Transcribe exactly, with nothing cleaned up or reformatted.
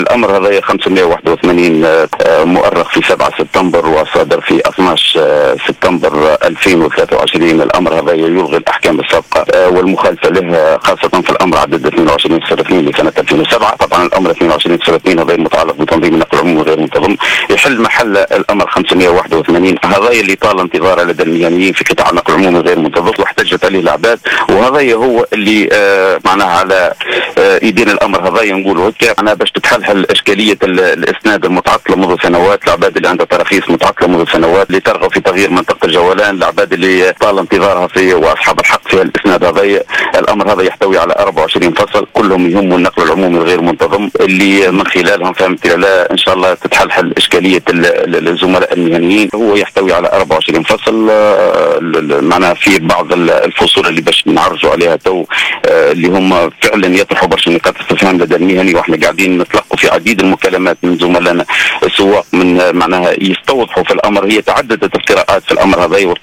الامر هذا خمسمائة وواحد وثمانين مؤرخ في سبعة سبتمبر وصادر في اثني عشر سبتمبر ألفين وثلاثة وعشرين. الامر هذا يلغي الاحكام السابقه والمخالفه له، خاصه في الامر عدد اثنين وعشرين صفر اثنين لسنه ألفين وسبعة. طبعا الامر اثنين وعشرين صفر اثنين هذا المتعلق بتنظيم النقل العمومي غير منتظم يحل محل الامر خمسمائة وواحد وثمانين، هذا اللي طال انتظاره لدى المهنيين في قطاع النقل العمومي غير منتظم واحتجت عليه العباد، وهذا هو اللي آه معناها على آه ايدين الامر هذا نقولوا هيك معناها باش تتحلحل اشكاليه الاسناد المتعطله منذ سنوات، العباد اللي عندها تراخيص متعطله منذ سنوات، اللي ترغب في تغيير منطقه الجولان، العباد اللي طال انتظارها في واصحاب الحق في الاسناد هذا. الامر هذا يحتوي على أربعة وعشرين فصل كلهم يهموا النقل العمومي الغير منتظم، اللي من خلالهم فهمت لا ان شاء الله تتحلحل اشكاليه الزملاء المهنيين. هو يحتوي على أربعة وعشرين فصل معناها في بعض الفصول اللي باش نعرجوا عليها تو اللي هم فعلا يطرحوا برشا نقاط استفهام لدى المهني، واحنا قاعدين نتلقوا في عديد المكالمات من زملائنا السواق من معناها يستوضحوا في الامر. هي تعددت القراءات في الامر هذا